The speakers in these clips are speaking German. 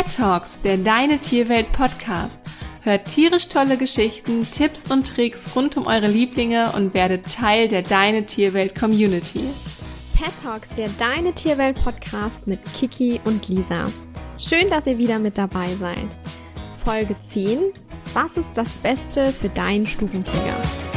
Pet Talks, der Deine Tierwelt Podcast. Hört tierisch tolle Geschichten, Tipps und Tricks rund um eure Lieblinge und werdet Teil der Deine Tierwelt Community. Pet Talks, der Deine Tierwelt Podcast mit Kiki und Lisa. Schön, dass ihr wieder mit dabei seid. Folge 10. Was ist das Beste für deinen Stubentiger?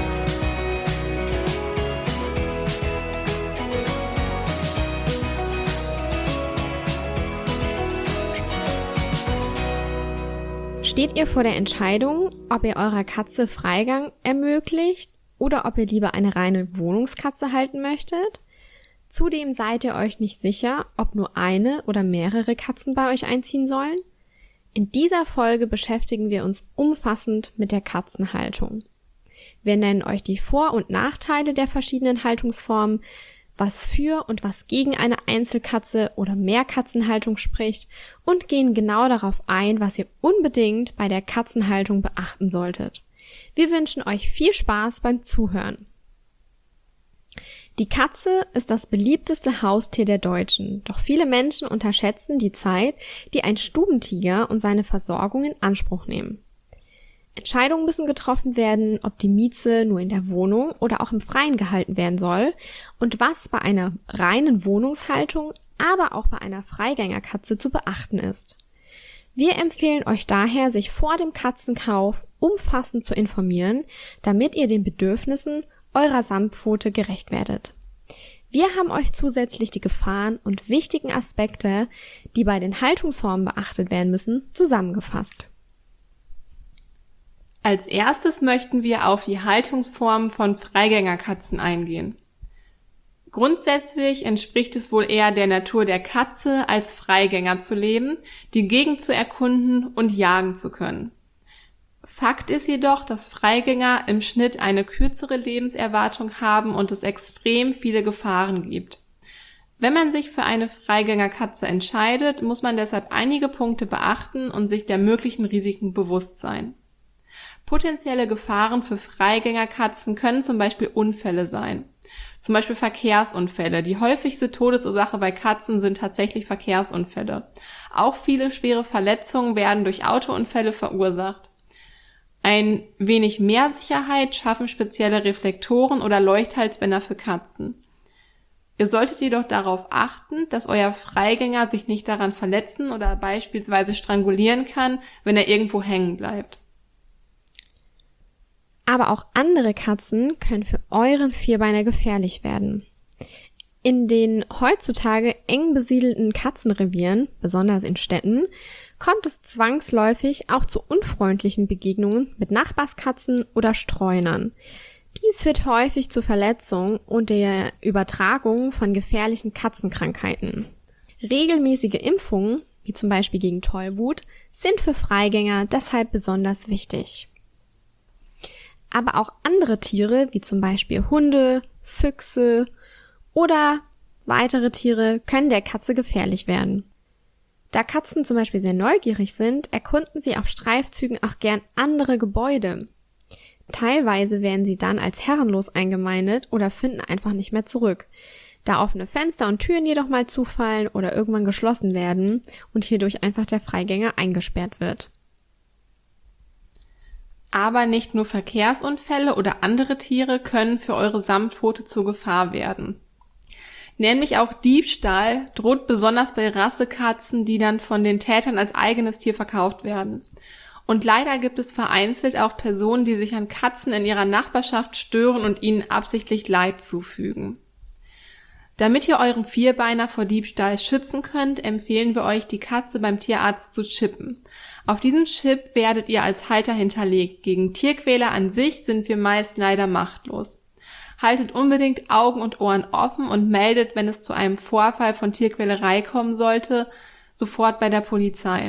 Steht ihr vor der Entscheidung, ob ihr eurer Katze Freigang ermöglicht oder ob ihr lieber eine reine Wohnungskatze halten möchtet? Zudem seid ihr euch nicht sicher, ob nur eine oder mehrere Katzen bei euch einziehen sollen? In dieser Folge beschäftigen wir uns umfassend mit der Katzenhaltung. Wir nennen euch die Vor- und Nachteile der verschiedenen Haltungsformen, was für und was gegen eine Einzelkatze oder Mehrkatzenhaltung spricht und gehen genau darauf ein, was ihr unbedingt bei der Katzenhaltung beachten solltet. Wir wünschen euch viel Spaß beim Zuhören. Die Katze ist das beliebteste Haustier der Deutschen, doch viele Menschen unterschätzen die Zeit, die ein Stubentiger und seine Versorgung in Anspruch nehmen. Entscheidungen müssen getroffen werden, ob die Mieze nur in der Wohnung oder auch im Freien gehalten werden soll und was bei einer reinen Wohnungshaltung, aber auch bei einer Freigängerkatze zu beachten ist. Wir empfehlen euch daher, sich vor dem Katzenkauf umfassend zu informieren, damit ihr den Bedürfnissen eurer Samtpfote gerecht werdet. Wir haben euch zusätzlich die Gefahren und wichtigen Aspekte, die bei den Haltungsformen beachtet werden müssen, zusammengefasst. Als erstes möchten wir auf die Haltungsformen von Freigängerkatzen eingehen. Grundsätzlich entspricht es wohl eher der Natur der Katze, als Freigänger zu leben, die Gegend zu erkunden und jagen zu können. Fakt ist jedoch, dass Freigänger im Schnitt eine kürzere Lebenserwartung haben und es extrem viele Gefahren gibt. Wenn man sich für eine Freigängerkatze entscheidet, muss man deshalb einige Punkte beachten und sich der möglichen Risiken bewusst sein. Potenzielle Gefahren für Freigängerkatzen können zum Beispiel Unfälle sein. Zum Beispiel Verkehrsunfälle. Die häufigste Todesursache bei Katzen sind tatsächlich Verkehrsunfälle. Auch viele schwere Verletzungen werden durch Autounfälle verursacht. Ein wenig mehr Sicherheit schaffen spezielle Reflektoren oder Leuchthalsbänder für Katzen. Ihr solltet jedoch darauf achten, dass euer Freigänger sich nicht daran verletzen oder beispielsweise strangulieren kann, wenn er irgendwo hängen bleibt. Aber auch andere Katzen können für euren Vierbeiner gefährlich werden. In den heutzutage eng besiedelten Katzenrevieren, besonders in Städten, kommt es zwangsläufig auch zu unfreundlichen Begegnungen mit Nachbarskatzen oder Streunern. Dies führt häufig zu Verletzungen und der Übertragung von gefährlichen Katzenkrankheiten. Regelmäßige Impfungen, wie zum Beispiel gegen Tollwut, sind für Freigänger deshalb besonders wichtig. Aber auch andere Tiere, wie zum Beispiel Hunde, Füchse oder weitere Tiere, können der Katze gefährlich werden. Da Katzen zum Beispiel sehr neugierig sind, erkunden sie auf Streifzügen auch gern andere Gebäude. Teilweise werden sie dann als herrenlos eingemeindet oder finden einfach nicht mehr zurück, da offene Fenster und Türen jedoch mal zufallen oder irgendwann geschlossen werden und hierdurch einfach der Freigänger eingesperrt wird. Aber nicht nur Verkehrsunfälle oder andere Tiere können für eure Samtpfote zur Gefahr werden. Nämlich auch Diebstahl droht besonders bei Rassekatzen, die dann von den Tätern als eigenes Tier verkauft werden. Und leider gibt es vereinzelt auch Personen, die sich an Katzen in ihrer Nachbarschaft stören und ihnen absichtlich Leid zufügen. Damit ihr euren Vierbeiner vor Diebstahl schützen könnt, empfehlen wir euch, die Katze beim Tierarzt zu chippen. Auf diesem Chip werdet ihr als Halter hinterlegt. Gegen Tierquäler an sich sind wir meist leider machtlos. Haltet unbedingt Augen und Ohren offen und meldet, wenn es zu einem Vorfall von Tierquälerei kommen sollte, sofort bei der Polizei.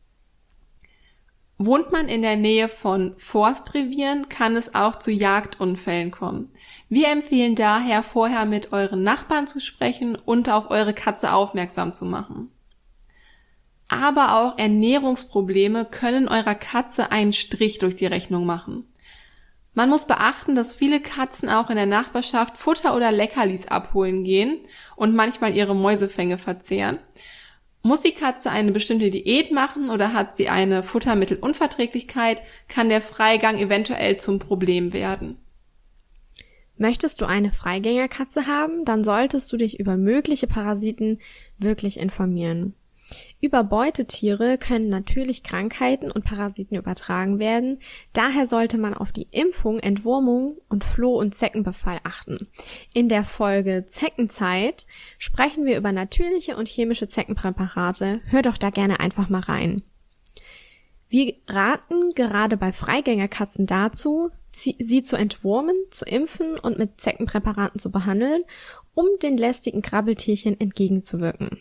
Wohnt man in der Nähe von Forstrevieren, kann es auch zu Jagdunfällen kommen. Wir empfehlen daher, vorher mit euren Nachbarn zu sprechen und auf eure Katze aufmerksam zu machen. Aber auch Ernährungsprobleme können eurer Katze einen Strich durch die Rechnung machen. Man muss beachten, dass viele Katzen auch in der Nachbarschaft Futter oder Leckerlis abholen gehen und manchmal ihre Mäusefänge verzehren. Muss die Katze eine bestimmte Diät machen oder hat sie eine Futtermittelunverträglichkeit, kann der Freigang eventuell zum Problem werden. Möchtest du eine Freigängerkatze haben, dann solltest du dich über mögliche Parasiten wirklich informieren. Über Beutetiere können natürlich Krankheiten und Parasiten übertragen werden, daher sollte man auf die Impfung, Entwurmung und Floh- und Zeckenbefall achten. In der Folge Zeckenzeit sprechen wir über natürliche und chemische Zeckenpräparate, hör doch da gerne einfach mal rein. Wir raten gerade bei Freigängerkatzen dazu, sie zu entwurmen, zu impfen und mit Zeckenpräparaten zu behandeln, um den lästigen Krabbeltierchen entgegenzuwirken.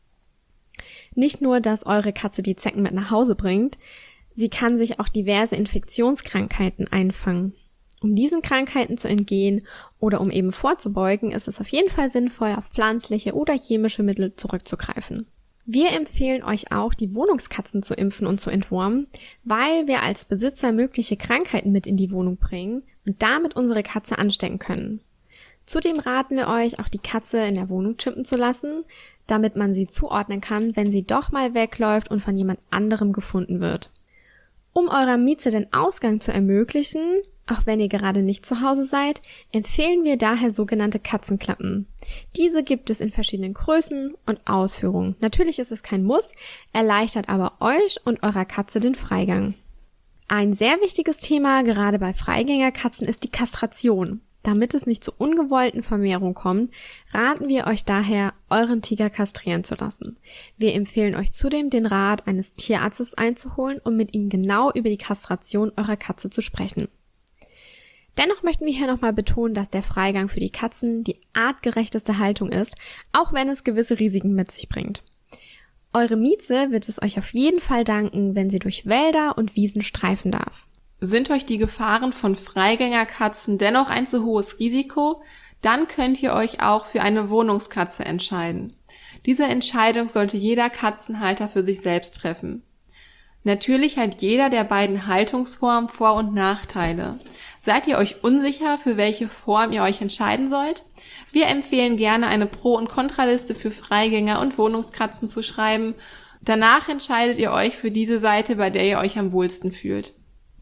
Nicht nur, dass eure Katze die Zecken mit nach Hause bringt, sie kann sich auch diverse Infektionskrankheiten einfangen. Um diesen Krankheiten zu entgehen oder um eben vorzubeugen, ist es auf jeden Fall sinnvoll, auf pflanzliche oder chemische Mittel zurückzugreifen. Wir empfehlen euch auch, die Wohnungskatzen zu impfen und zu entwurmen, weil wir als Besitzer mögliche Krankheiten mit in die Wohnung bringen und damit unsere Katze anstecken können. Zudem raten wir euch, auch die Katze in der Wohnung chippen zu lassen, damit man sie zuordnen kann, wenn sie doch mal wegläuft und von jemand anderem gefunden wird. Um eurer Mieze den Ausgang zu ermöglichen, auch wenn ihr gerade nicht zu Hause seid, empfehlen wir daher sogenannte Katzenklappen. Diese gibt es in verschiedenen Größen und Ausführungen. Natürlich ist es kein Muss, erleichtert aber euch und eurer Katze den Freigang. Ein sehr wichtiges Thema gerade bei Freigängerkatzen ist die Kastration. Damit es nicht zu ungewollten Vermehrungen kommt, raten wir euch daher, euren Tiger kastrieren zu lassen. Wir empfehlen euch zudem, den Rat eines Tierarztes einzuholen, um mit ihm genau über die Kastration eurer Katze zu sprechen. Dennoch möchten wir hier nochmal betonen, dass der Freigang für die Katzen die artgerechteste Haltung ist, auch wenn es gewisse Risiken mit sich bringt. Eure Mieze wird es euch auf jeden Fall danken, wenn sie durch Wälder und Wiesen streifen darf. Sind euch die Gefahren von Freigängerkatzen dennoch ein zu hohes Risiko? Dann könnt ihr euch auch für eine Wohnungskatze entscheiden. Diese Entscheidung sollte jeder Katzenhalter für sich selbst treffen. Natürlich hat jeder der beiden Haltungsformen Vor- und Nachteile. Seid ihr euch unsicher, für welche Form ihr euch entscheiden sollt? Wir empfehlen gerne eine Pro- und Kontraliste für Freigänger und Wohnungskatzen zu schreiben. Danach entscheidet ihr euch für diese Seite, bei der ihr euch am wohlsten fühlt.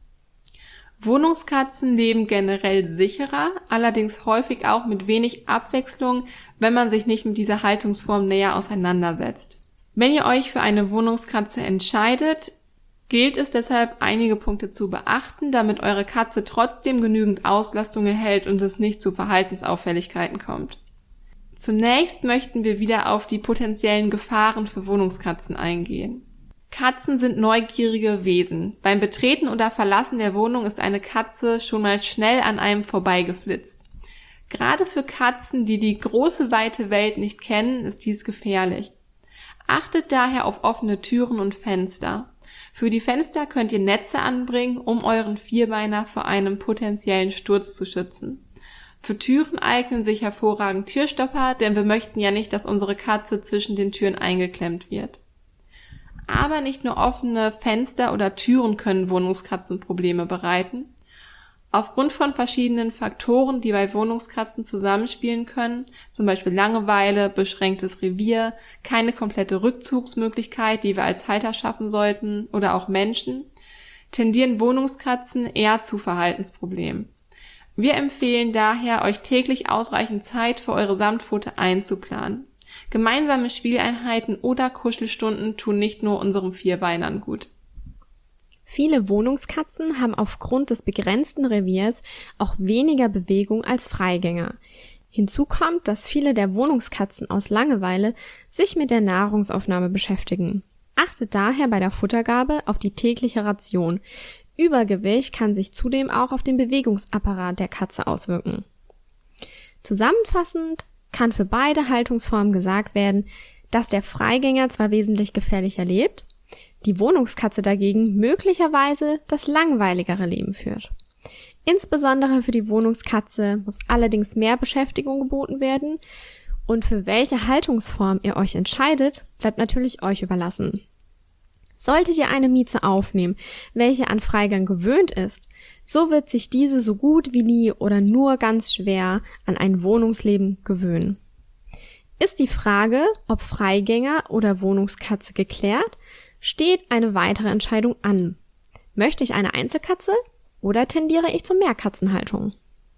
Wohnungskatzen leben generell sicherer, allerdings häufig auch mit wenig Abwechslung, wenn man sich nicht mit dieser Haltungsform näher auseinandersetzt. Wenn ihr euch für eine Wohnungskatze entscheidet, gilt es deshalb, einige Punkte zu beachten, damit eure Katze trotzdem genügend Auslastung erhält und es nicht zu Verhaltensauffälligkeiten kommt. Zunächst möchten wir wieder auf die potenziellen Gefahren für Wohnungskatzen eingehen. Katzen sind neugierige Wesen. Beim Betreten oder Verlassen der Wohnung ist eine Katze schon mal schnell an einem vorbeigeflitzt. Gerade für Katzen, die die große, weite Welt nicht kennen, ist dies gefährlich. Achtet daher auf offene Türen und Fenster. Für die Fenster könnt ihr Netze anbringen, um euren Vierbeiner vor einem potenziellen Sturz zu schützen. Für Türen eignen sich hervorragend Türstopper, denn wir möchten ja nicht, dass unsere Katze zwischen den Türen eingeklemmt wird. Aber nicht nur offene Fenster oder Türen können Wohnungskatzen Probleme bereiten. Aufgrund von verschiedenen Faktoren, die bei Wohnungskatzen zusammenspielen können, zum Beispiel Langeweile, beschränktes Revier, keine komplette Rückzugsmöglichkeit, die wir als Halter schaffen sollten, oder auch Menschen, tendieren Wohnungskatzen eher zu Verhaltensproblemen. Wir empfehlen daher, euch täglich ausreichend Zeit für eure Samtpfote einzuplanen. Gemeinsame Spieleinheiten oder Kuschelstunden tun nicht nur unserem Vierbeinern gut. Viele Wohnungskatzen haben aufgrund des begrenzten Reviers auch weniger Bewegung als Freigänger. Hinzu kommt, dass viele der Wohnungskatzen aus Langeweile sich mit der Nahrungsaufnahme beschäftigen. Achtet daher bei der Futtergabe auf die tägliche Ration. Übergewicht kann sich zudem auch auf den Bewegungsapparat der Katze auswirken. Zusammenfassend kann für beide Haltungsformen gesagt werden, dass der Freigänger zwar wesentlich gefährlicher lebt, die Wohnungskatze dagegen möglicherweise das langweiligere Leben führt. Insbesondere für die Wohnungskatze muss allerdings mehr Beschäftigung geboten werden und für welche Haltungsform ihr euch entscheidet, bleibt natürlich euch überlassen. Solltet ihr eine Mieze aufnehmen, welche an Freigang gewöhnt ist, so wird sich diese so gut wie nie oder nur ganz schwer an ein Wohnungsleben gewöhnen. Ist die Frage, ob Freigänger oder Wohnungskatze geklärt, steht eine weitere Entscheidung an. Möchte ich eine Einzelkatze oder tendiere ich zur Mehrkatzenhaltung?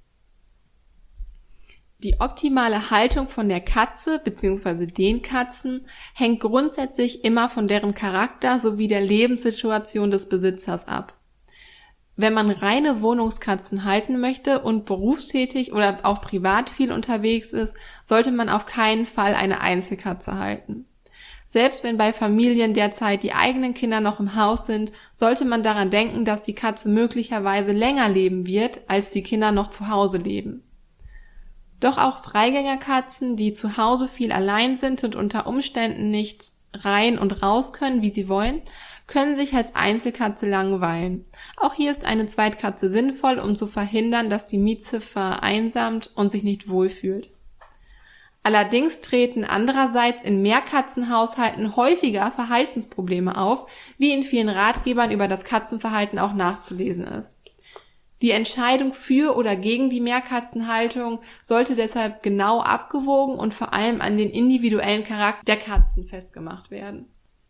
Die optimale Haltung von der Katze bzw. den Katzen hängt grundsätzlich immer von deren Charakter sowie der Lebenssituation des Besitzers ab. Wenn man reine Wohnungskatzen halten möchte und berufstätig oder auch privat viel unterwegs ist, sollte man auf keinen Fall eine Einzelkatze halten. Selbst wenn bei Familien derzeit die eigenen Kinder noch im Haus sind, sollte man daran denken, dass die Katze möglicherweise länger leben wird, als die Kinder noch zu Hause leben. Doch auch Freigängerkatzen, die zu Hause viel allein sind und unter Umständen nicht rein und raus können, wie sie wollen, können sich als Einzelkatze langweilen. Auch hier ist eine Zweitkatze sinnvoll, um zu verhindern, dass die Mieze vereinsamt und sich nicht wohlfühlt. Allerdings treten andererseits in Mehrkatzenhaushalten häufiger Verhaltensprobleme auf, wie in vielen Ratgebern über das Katzenverhalten auch nachzulesen ist. Die Entscheidung für oder gegen die Mehrkatzenhaltung sollte deshalb genau abgewogen und vor allem an den individuellen Charakter der Katzen festgemacht werden.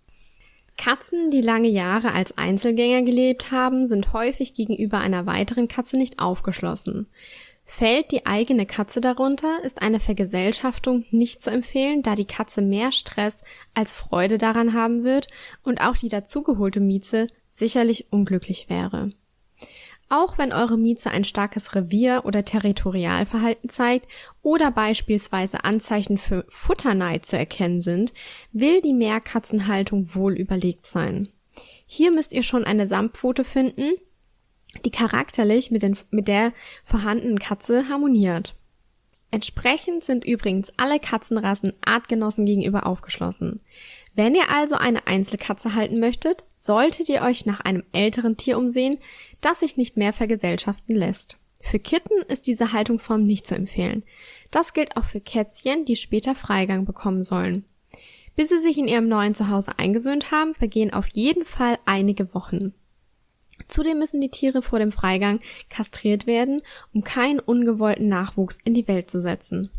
Katzen, die lange Jahre als Einzelgänger gelebt haben, sind häufig gegenüber einer weiteren Katze nicht aufgeschlossen. Fällt die eigene Katze darunter, ist eine Vergesellschaftung nicht zu empfehlen, da die Katze mehr Stress als Freude daran haben wird und auch die dazugeholte Mieze sicherlich unglücklich wäre. Auch wenn eure Mieze ein starkes Revier- oder Territorialverhalten zeigt oder beispielsweise Anzeichen für Futterneid zu erkennen sind, will die Mehrkatzenhaltung wohl überlegt sein. Hier müsst ihr schon eine Samtpfote finden, die charakterlich mit der vorhandenen Katze harmoniert. Entsprechend sind übrigens alle Katzenrassen Artgenossen gegenüber aufgeschlossen. Wenn ihr also eine Einzelkatze halten möchtet, solltet ihr euch nach einem älteren Tier umsehen, das sich nicht mehr vergesellschaften lässt. Für Kitten ist diese Haltungsform nicht zu empfehlen. Das gilt auch für Kätzchen, die später Freigang bekommen sollen. Bis sie sich in ihrem neuen Zuhause eingewöhnt haben, vergehen auf jeden Fall einige Wochen. Zudem müssen die Tiere vor dem Freigang kastriert werden, um keinen ungewollten Nachwuchs in die Welt zu setzen.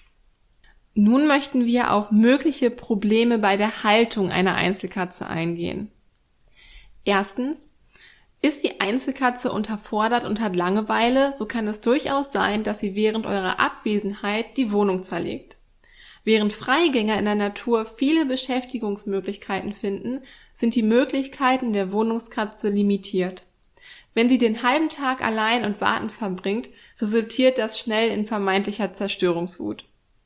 Nun möchten wir auf mögliche Probleme bei der Haltung einer Einzelkatze eingehen. Erstens, ist die Einzelkatze unterfordert und hat Langeweile, so kann es durchaus sein, dass sie während eurer Abwesenheit die Wohnung zerlegt. Während Freigänger in der Natur viele Beschäftigungsmöglichkeiten finden, sind die Möglichkeiten der Wohnungskatze limitiert. Wenn sie den halben Tag allein und wartend verbringt, resultiert das schnell in vermeintlicher Zerstörungswut.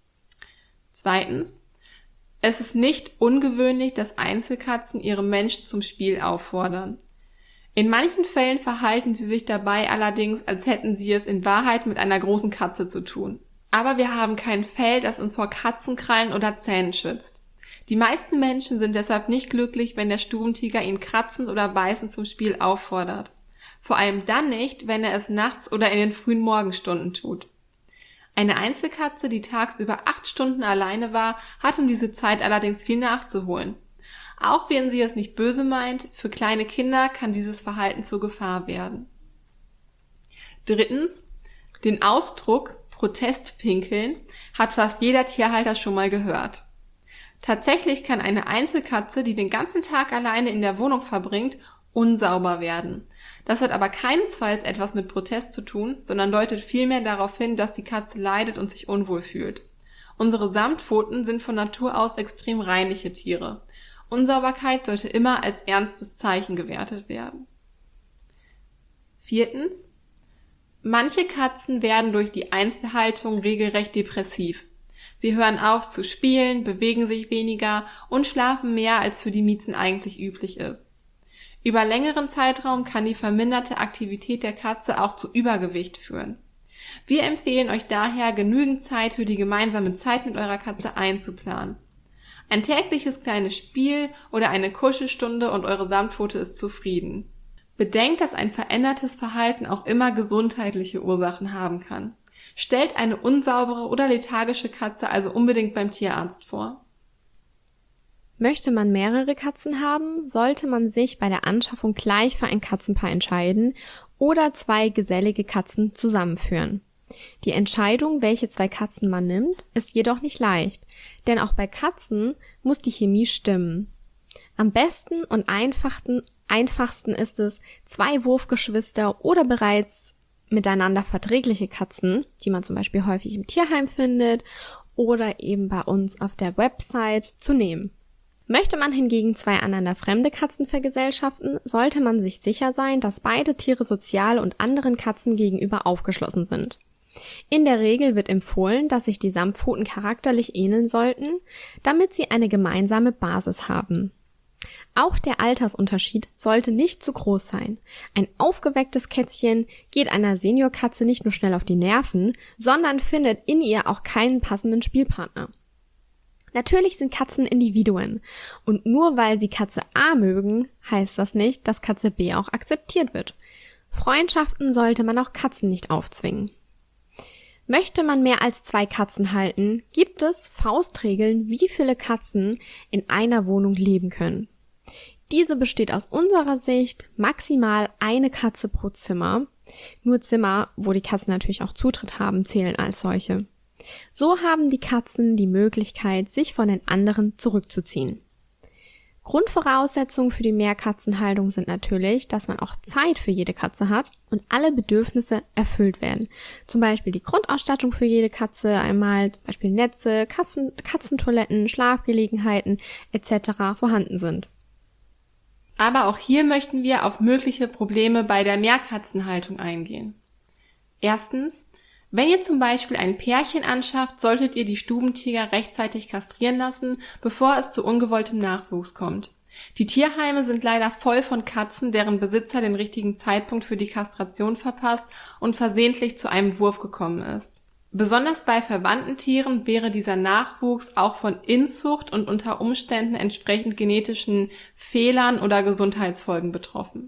Zweitens, es ist nicht ungewöhnlich, dass Einzelkatzen ihre Menschen zum Spiel auffordern. In manchen Fällen verhalten sie sich dabei allerdings, als hätten sie es in Wahrheit mit einer großen Katze zu tun. Aber wir haben kein Fell, das uns vor Katzenkrallen oder Zähnen schützt. Die meisten Menschen sind deshalb nicht glücklich, wenn der Stubentiger ihn kratzend oder beißend zum Spiel auffordert. Vor allem dann nicht, wenn er es nachts oder in den frühen Morgenstunden tut. Eine Einzelkatze, die tagsüber 8 Stunden alleine war, hat um diese Zeit allerdings viel nachzuholen. Auch wenn sie es nicht böse meint, für kleine Kinder kann dieses Verhalten zur Gefahr werden. Drittens, den Ausdruck Protestpinkeln hat fast jeder Tierhalter schon mal gehört. Tatsächlich kann eine Einzelkatze, die den ganzen Tag alleine in der Wohnung verbringt, unsauber werden. Das hat aber keinesfalls etwas mit Protest zu tun, sondern deutet vielmehr darauf hin, dass die Katze leidet und sich unwohl fühlt. Unsere Samtpfoten sind von Natur aus extrem reinliche Tiere. Unsauberkeit sollte immer als ernstes Zeichen gewertet werden. Viertens. Manche Katzen werden durch die Einzelhaltung regelrecht depressiv. Sie hören auf zu spielen, bewegen sich weniger und schlafen mehr, als für die Miezen eigentlich üblich ist. Über längeren Zeitraum kann die verminderte Aktivität der Katze auch zu Übergewicht führen. Wir empfehlen euch daher, genügend Zeit für die gemeinsame Zeit mit eurer Katze einzuplanen. Ein tägliches kleines Spiel oder eine Kuschelstunde und eure Samtpfote ist zufrieden. Bedenkt, dass ein verändertes Verhalten auch immer gesundheitliche Ursachen haben kann. Stellt eine unsaubere oder lethargische Katze also unbedingt beim Tierarzt vor. Möchte man mehrere Katzen haben, sollte man sich bei der Anschaffung gleich für ein Katzenpaar entscheiden oder 2 gesellige Katzen zusammenführen. Die Entscheidung, welche 2 Katzen man nimmt, ist jedoch nicht leicht, denn auch bei Katzen muss die Chemie stimmen. Am besten und einfachsten ist es, 2 Wurfgeschwister oder bereits miteinander verträgliche Katzen, die man zum Beispiel häufig im Tierheim findet oder eben bei uns auf der Website, zu nehmen. Möchte man hingegen 2 einander fremde Katzen vergesellschaften, sollte man sich sicher sein, dass beide Tiere sozial und anderen Katzen gegenüber aufgeschlossen sind. In der Regel wird empfohlen, dass sich die Samtpfoten charakterlich ähneln sollten, damit sie eine gemeinsame Basis haben. Auch der Altersunterschied sollte nicht zu groß sein. Ein aufgewecktes Kätzchen geht einer Seniorkatze nicht nur schnell auf die Nerven, sondern findet in ihr auch keinen passenden Spielpartner. Natürlich sind Katzen Individuen und nur weil sie Katze A mögen, heißt das nicht, dass Katze B auch akzeptiert wird. Freundschaften sollte man auch Katzen nicht aufzwingen. Möchte man mehr als 2 Katzen halten, gibt es Faustregeln, wie viele Katzen in einer Wohnung leben können. Diese besteht aus unserer Sicht maximal 1 Katze pro Zimmer. Nur Zimmer, wo die Katzen natürlich auch Zutritt haben, zählen als solche. So haben die Katzen die Möglichkeit, sich von den anderen zurückzuziehen. Grundvoraussetzungen für die Mehrkatzenhaltung sind natürlich, dass man auch Zeit für jede Katze hat und alle Bedürfnisse erfüllt werden. Zum Beispiel die Grundausstattung für jede Katze, einmal zum Beispiel Netze, Katzentoiletten, Schlafgelegenheiten etc. vorhanden sind. Aber auch hier möchten wir auf mögliche Probleme bei der Mehrkatzenhaltung eingehen. Erstens, wenn ihr zum Beispiel ein Pärchen anschafft, solltet ihr die Stubentiger rechtzeitig kastrieren lassen, bevor es zu ungewolltem Nachwuchs kommt. Die Tierheime sind leider voll von Katzen, deren Besitzer den richtigen Zeitpunkt für die Kastration verpasst und versehentlich zu einem Wurf gekommen ist. Besonders bei verwandten Tieren wäre dieser Nachwuchs auch von Inzucht und unter Umständen entsprechend genetischen Fehlern oder Gesundheitsfolgen betroffen.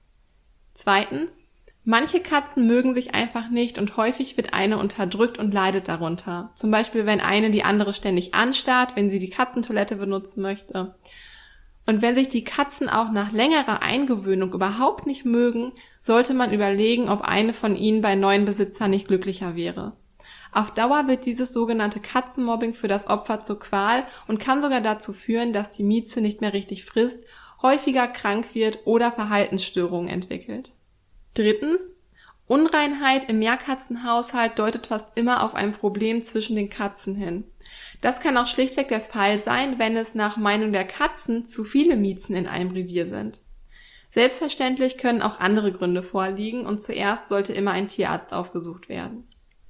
Zweitens, manche Katzen mögen sich einfach nicht und häufig wird eine unterdrückt und leidet darunter. Zum Beispiel, wenn eine die andere ständig anstarrt, wenn sie die Katzentoilette benutzen möchte. Und wenn sich die Katzen auch nach längerer Eingewöhnung überhaupt nicht mögen, sollte man überlegen, ob eine von ihnen bei neuen Besitzern nicht glücklicher wäre. Auf Dauer wird dieses sogenannte Katzenmobbing für das Opfer zur Qual und kann sogar dazu führen, dass die Mieze nicht mehr richtig frisst, häufiger krank wird oder Verhaltensstörungen entwickelt. Drittens, Unreinheit im Mehrkatzenhaushalt deutet fast immer auf ein Problem zwischen den Katzen hin. Das kann auch schlichtweg der Fall sein, wenn es nach Meinung der Katzen zu viele Miezen in einem Revier sind. Selbstverständlich können auch andere Gründe vorliegen und zuerst sollte immer ein Tierarzt aufgesucht werden.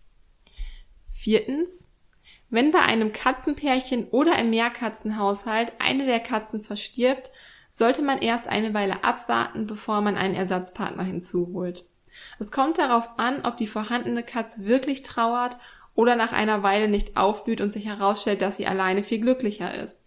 Viertens, wenn bei einem Katzenpärchen oder im Mehrkatzenhaushalt eine der Katzen verstirbt, sollte man erst eine Weile abwarten, bevor man einen Ersatzpartner hinzuholt. Es kommt darauf an, ob die vorhandene Katze wirklich trauert oder nach einer Weile nicht aufblüht und sich herausstellt, dass sie alleine viel glücklicher ist.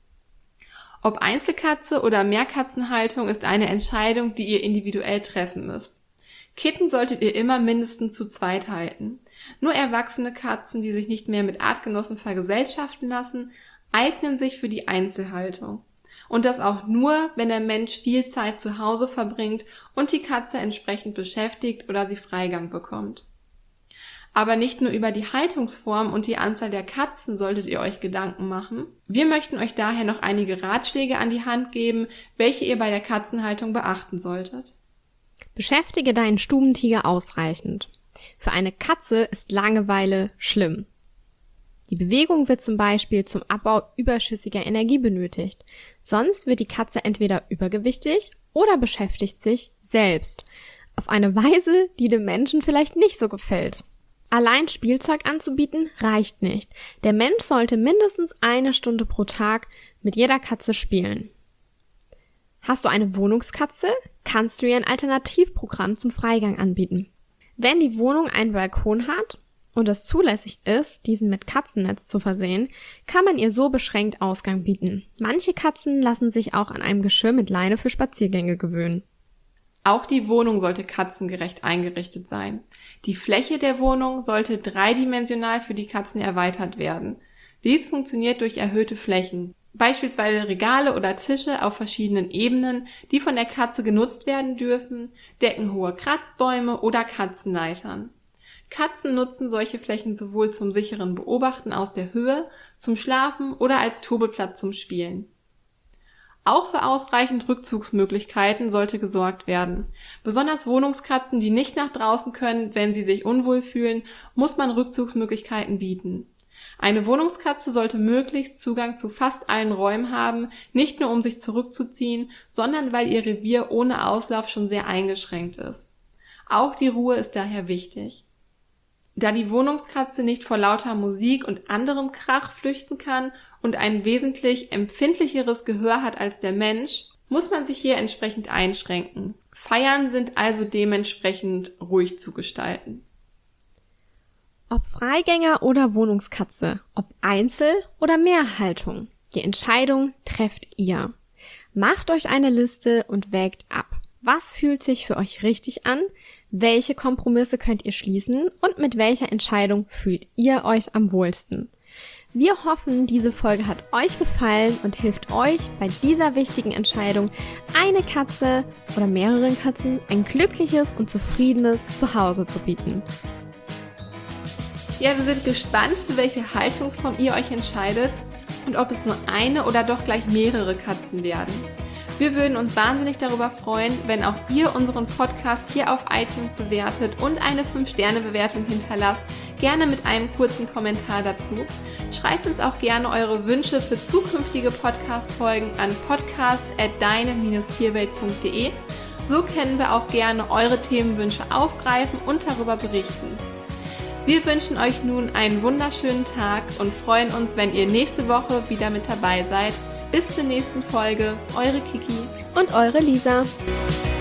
Ob Einzelkatze oder Mehrkatzenhaltung ist eine Entscheidung, die ihr individuell treffen müsst. Kitten solltet ihr immer mindestens zu zweit halten. Nur erwachsene Katzen, die sich nicht mehr mit Artgenossen vergesellschaften lassen, eignen sich für die Einzelhaltung. Und das auch nur, wenn der Mensch viel Zeit zu Hause verbringt und die Katze entsprechend beschäftigt oder sie Freigang bekommt. Aber nicht nur über die Haltungsform und die Anzahl der Katzen solltet ihr euch Gedanken machen. Wir möchten euch daher noch einige Ratschläge an die Hand geben, welche ihr bei der Katzenhaltung beachten solltet. Beschäftige deinen Stubentiger ausreichend. Für eine Katze ist Langeweile schlimm. Die Bewegung wird zum Beispiel zum Abbau überschüssiger Energie benötigt. Sonst wird die Katze entweder übergewichtig oder beschäftigt sich selbst. Auf eine Weise, die dem Menschen vielleicht nicht so gefällt. Allein Spielzeug anzubieten reicht nicht. Der Mensch sollte mindestens 1 Stunde pro Tag mit jeder Katze spielen. Hast du eine Wohnungskatze, kannst du ihr ein Alternativprogramm zum Freigang anbieten. Wenn die Wohnung einen Balkon hat und es zulässig ist, diesen mit Katzennetz zu versehen, kann man ihr so beschränkt Ausgang bieten. Manche Katzen lassen sich auch an einem Geschirr mit Leine für Spaziergänge gewöhnen. Auch die Wohnung sollte katzengerecht eingerichtet sein. Die Fläche der Wohnung sollte dreidimensional für die Katzen erweitert werden. Dies funktioniert durch erhöhte Flächen. Beispielsweise Regale oder Tische auf verschiedenen Ebenen, die von der Katze genutzt werden dürfen, deckenhohe Kratzbäume oder Katzenleitern. Katzen nutzen solche Flächen sowohl zum sicheren Beobachten aus der Höhe, zum Schlafen oder als Tobenplatz zum Spielen. Auch für ausreichend Rückzugsmöglichkeiten sollte gesorgt werden. Besonders Wohnungskatzen, die nicht nach draußen können, wenn sie sich unwohl fühlen, muss man Rückzugsmöglichkeiten bieten. Eine Wohnungskatze sollte möglichst Zugang zu fast allen Räumen haben, nicht nur um sich zurückzuziehen, sondern weil ihr Revier ohne Auslauf schon sehr eingeschränkt ist. Auch die Ruhe ist daher wichtig. Da die Wohnungskatze nicht vor lauter Musik und anderem Krach flüchten kann und ein wesentlich empfindlicheres Gehör hat als der Mensch, muss man sich hier entsprechend einschränken. Feiern sind also dementsprechend ruhig zu gestalten. Ob Freigänger oder Wohnungskatze, ob Einzel- oder Mehrhaltung, die Entscheidung trefft ihr. Macht euch eine Liste und wägt ab. Was fühlt sich für euch richtig an? Welche Kompromisse könnt ihr schließen? Und mit welcher Entscheidung fühlt ihr euch am wohlsten? Wir hoffen, diese Folge hat euch gefallen und hilft euch bei dieser wichtigen Entscheidung, eine Katze oder mehreren Katzen ein glückliches und zufriedenes Zuhause zu bieten. Ja, wir sind gespannt, für welche Haltungsform ihr euch entscheidet und ob es nur eine oder doch gleich mehrere Katzen werden. Wir würden uns wahnsinnig darüber freuen, wenn auch ihr unseren Podcast hier auf iTunes bewertet und eine 5-Sterne-Bewertung hinterlasst, gerne mit einem kurzen Kommentar dazu. Schreibt uns auch gerne eure Wünsche für zukünftige Podcast-Folgen an podcast@deine-tierwelt.de. So können wir auch gerne eure Themenwünsche aufgreifen und darüber berichten. Wir wünschen euch nun einen wunderschönen Tag und freuen uns, wenn ihr nächste Woche wieder mit dabei seid. Bis zur nächsten Folge, eure Kiki und eure Lisa.